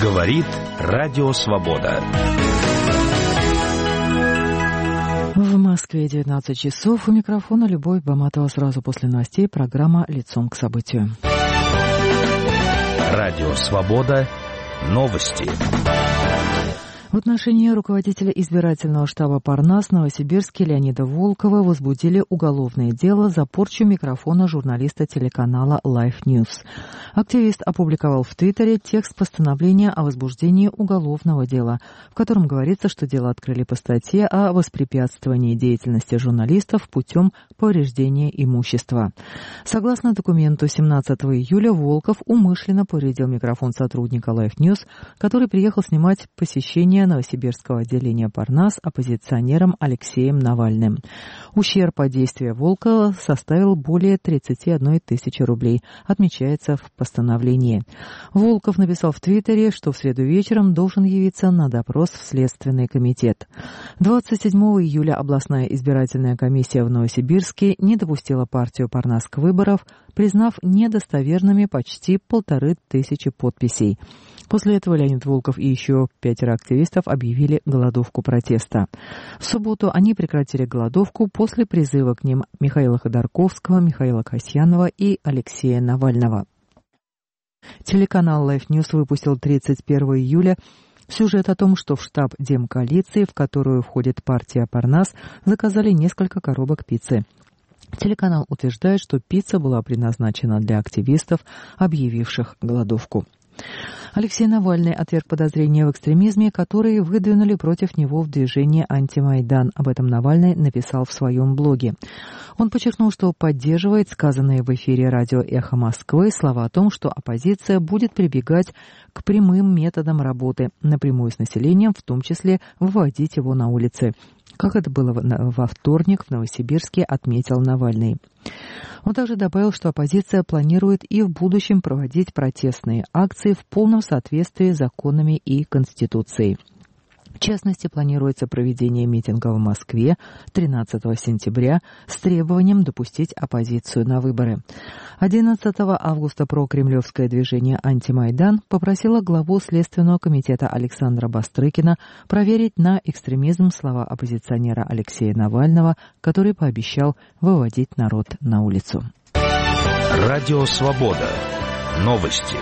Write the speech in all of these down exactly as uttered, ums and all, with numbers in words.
Говорит Радио Свобода. В Москве девятнадцать часов. У микрофона Любовь Баматова. Сразу после новостей программа «Лицом к событию». Радио Свобода. Новости. В отношении руководителя избирательного штаба Парнас Новосибирске Леонида Волкова возбудили уголовное дело за порчу микрофона журналиста телеканала Life News. Активист опубликовал в Твиттере текст постановления о возбуждении уголовного дела, в котором говорится, что дело открыли по статье о воспрепятствовании деятельности журналистов путем повреждения имущества. Согласно документу, семнадцатого июля Волков умышленно повредил микрофон сотрудника Life News, который приехал снимать посещение Новосибирского отделения Парнас оппозиционером Алексеем Навальным. Ущерб от действия Волкова составил более тридцать одна тысяча рублей, отмечается в постановлении. Волков написал в Твиттере, что в среду вечером должен явиться на допрос в Следственный комитет. двадцать седьмого июля областная избирательная комиссия в Новосибирске не допустила партию Парнас к выборам, признав недостоверными почти полторы тысячи подписей. После этого Леонид Волков и еще пятеро активистов объявили голодовку протеста. В субботу они прекратили голодовку после призыва к ним Михаила Ходорковского, Михаила Касьянова и Алексея Навального. Телеканал Life News выпустил тридцать первого июля сюжет о том, что в штаб Демкоалиции, в которую входит партия Парнас, заказали несколько коробок пиццы. Телеканал утверждает, что пицца была предназначена для активистов, объявивших голодовку. Алексей Навальный отверг подозрения в экстремизме, которые выдвинули против него в движении «Антимайдан». Об этом Навальный написал в своем блоге. Он подчеркнул, что поддерживает сказанные в эфире радио «Эхо Москвы» слова о том, что оппозиция будет прибегать к прямым методам работы, напрямую с населением, в том числе выводить его на улицы. Как это было во вторник в Новосибирске, отметил Навальный. Он также добавил, что оппозиция планирует и в будущем проводить протестные акции в полном соответствии с законами и Конституцией. В частности, планируется проведение митинга в Москве тринадцатого сентября с требованием допустить оппозицию на выборы. одиннадцатого августа прокремлевское движение «Антимайдан» попросило главу Следственного комитета Александра Бастрыкина проверить на экстремизм слова оппозиционера Алексея Навального, который пообещал выводить народ на улицу. Радио Свобода. Новости.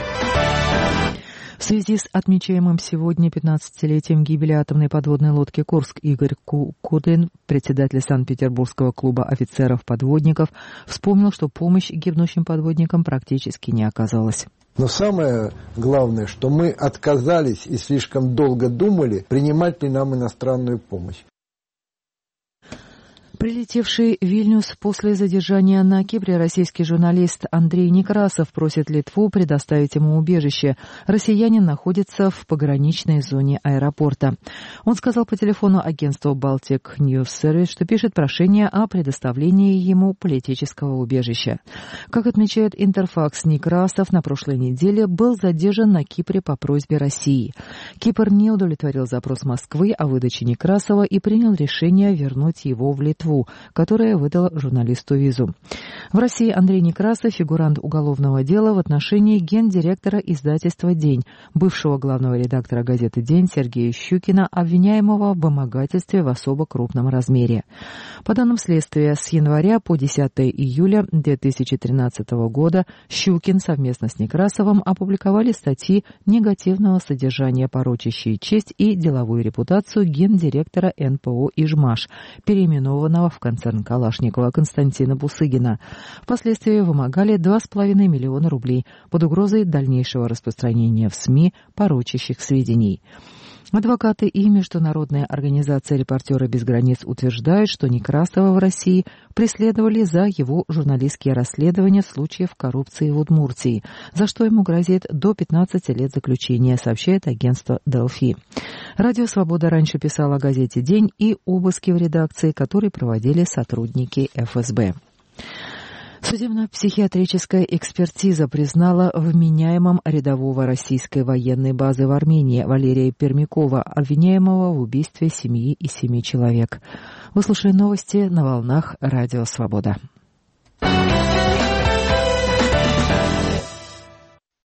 В связи с отмечаемым сегодня пятнадцатилетием гибели атомной подводной лодки «Курск» Игорь Кудин, председатель Санкт-Петербургского клуба офицеров-подводников, вспомнил, что помощь гибнущим подводникам практически не оказалась. Но самое главное, что мы отказались и слишком долго думали, принимать ли нам иностранную помощь. Прилетевший в Вильнюс после задержания на Кипре российский журналист Андрей Некрасов просит Литву предоставить ему убежище. Россиянин находится в пограничной зоне аэропорта. Он сказал по телефону агентству Baltic News Service, что пишет прошение о предоставлении ему политического убежища. Как отмечает Интерфакс, Некрасов на прошлой неделе был задержан на Кипре по просьбе России. Кипр не удовлетворил запрос Москвы о выдаче Некрасова и принял решение вернуть его в Литву, которая выдала журналисту визу. В России Андрей Некрасов — фигурант уголовного дела в отношении гендиректора издательства «День», бывшего главного редактора газеты «День» Сергея Щукина, обвиняемого в вымогательстве в особо крупном размере. По данным следствия, с января по десятого июля две тысячи тринадцатого года Щукин совместно с Некрасовым опубликовали статьи негативного содержания, порочащие честь и деловую репутацию гендиректора эн пэ о «Ижмаш», переименованного в концерн Калашникова Константина Бусыгина. Впоследствии вымогали два с половиной миллиона рублей под угрозой дальнейшего распространения в СМИ порочащих сведений. Адвокаты и международная организация «Репортеры без границ» утверждают, что Некрасова в России преследовали за его журналистские расследования случаев коррупции в Удмуртии, за что ему грозит до пятнадцати лет заключения, сообщает агентство «Делфи». Радио «Свобода» раньше писало о газете «День» и обыски в редакции, которые проводили сотрудники эф эс бэ. Судебно-психиатрическая экспертиза признала вменяемым рядового российской военной базы в Армении Валерия Пермякова, обвиняемого в убийстве семьи и семи человек. Вы слушаете новости на волнах Радио «Свобода».